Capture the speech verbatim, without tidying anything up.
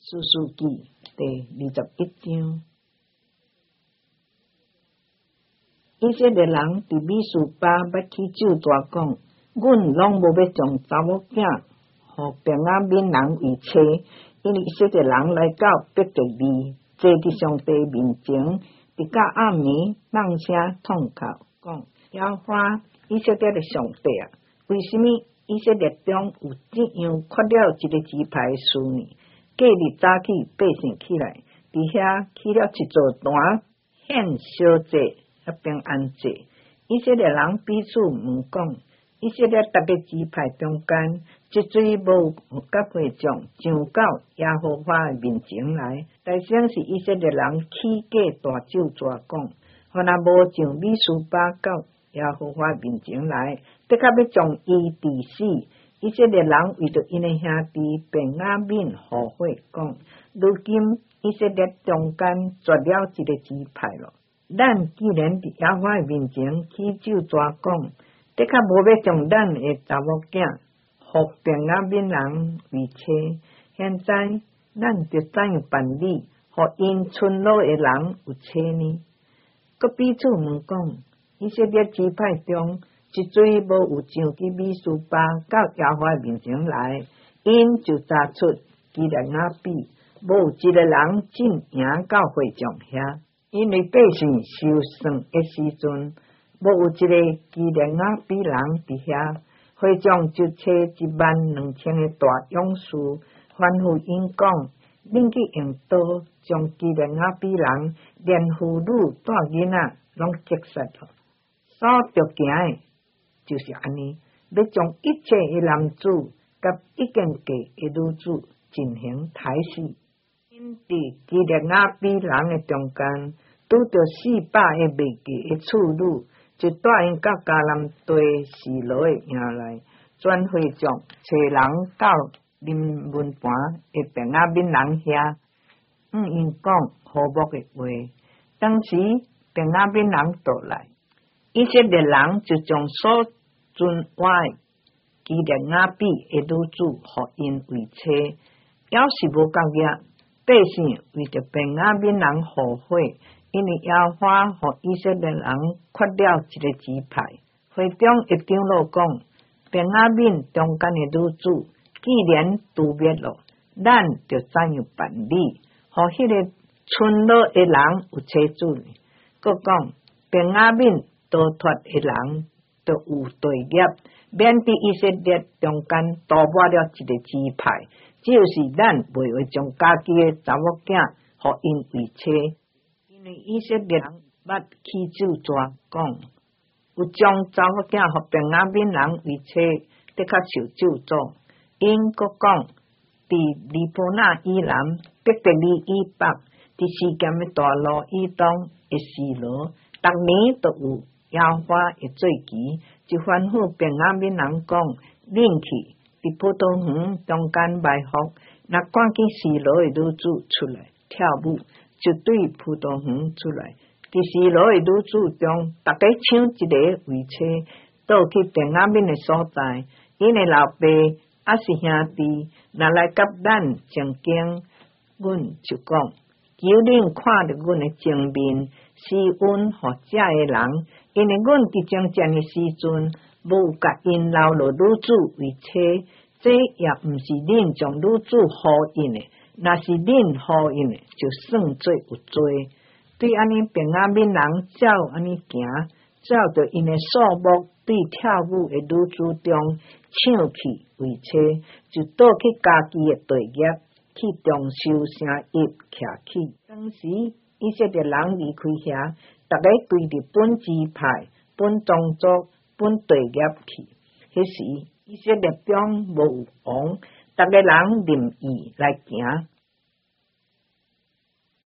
士师记第二十一章。以色列人伫米斯巴要起酒大讲，阮拢无要将查某囝互便雅悯人为妻，因为以色列人来到伯特利，坐伫上帝面前，伫到暗暝放声痛哭，讲：耶和华以色列的上帝啊，为什么以色列中有这样缺了一个支派的事呢？隔日早起，百姓起来，伫遐起了一座坛，献烧祭。平安祭，以色列人彼此问讲：以色列逐个支派中间，即水无甲会众上到耶和华的面前来。大声是以色列人起价大酒蛇讲：若无上米斯巴到耶和华面前来，的确要将伊治死。以色列人为着因的兄弟便雅悯后悔讲：如今以色列中间绝了一个支派咯。咱既然伫耶和华面前起酒蛇讲，的确无要将咱的查某囝互便雅悯人为妻。现在咱着怎样办理，互因村落的人有妻呢？佮彼此问讲，以色列支派中，一水无有上去米斯巴到耶和华面前来，因就查出基列雅比，无有一个人进营到会众遐。因为百姓收算的时阵，无有一个基列雅比人伫遐，会众就找一万两千个大勇士，吩咐因讲：恁去用刀将基列雅比人连妇女带囡仔拢击杀了。所着行的就是安尼，要将一切的男子甲已经嫁的女子进行杀死。因伫基列雅比人的中间，拄着四百个未嫁的处女，就带因到迦南地示罗的营内，全会众找人到啉文盘的便雅悯人遐，嗯，因讲和睦的话。当时便雅悯人倒来，以色列人就将所准我的基列雅比的女子互因为妻，要是无够额，百姓为着便雅悯人后悔。因为耶和华互以色列人缺了一个支派，会中一长老讲：便雅悯中间的女子，既然除灭了，咱就怎样办理？互迄个村落的人有妻子呢？佮讲便雅悯逃脱的人，就有罪孽，免伫以色列中间多抹了一个支派，就是咱袂会将家己的查某囝互因为妻。因为以色列人捌起酒蛇讲，有将查某囝互便雅悯人为妻，的确受咒诅。因佫讲，伫利波那以南，伯特利以北，伫示剑的大路以东的示罗，逐年都有耶和华的祭期，就吩咐便雅悯人讲：恁去伫葡萄园中间埋伏，若看见示罗的女子出来跳舞。就对葡萄园出来，伫示罗的女子中，大家抢一个为妻，倒去便雅悯的所在。因的老爸还是兄弟，若来甲咱争竞，阮就讲：求恁看着阮的正面，施恩互遮的人，因为阮伫征战的时阵，无甲因留落女子为妻，这也毋是恁将女子互因的。若是恁好因的，就算做有罪。对安尼便雅悯人照安尼行，照着因的数目，对跳舞的女子中抢去为妻，就倒去家己的地业，去中受生业徛起。当时以色列人离开遐，逐个对着本支派、本宗族、本地业去。迄时以色列中无有王。逐个人任意来行，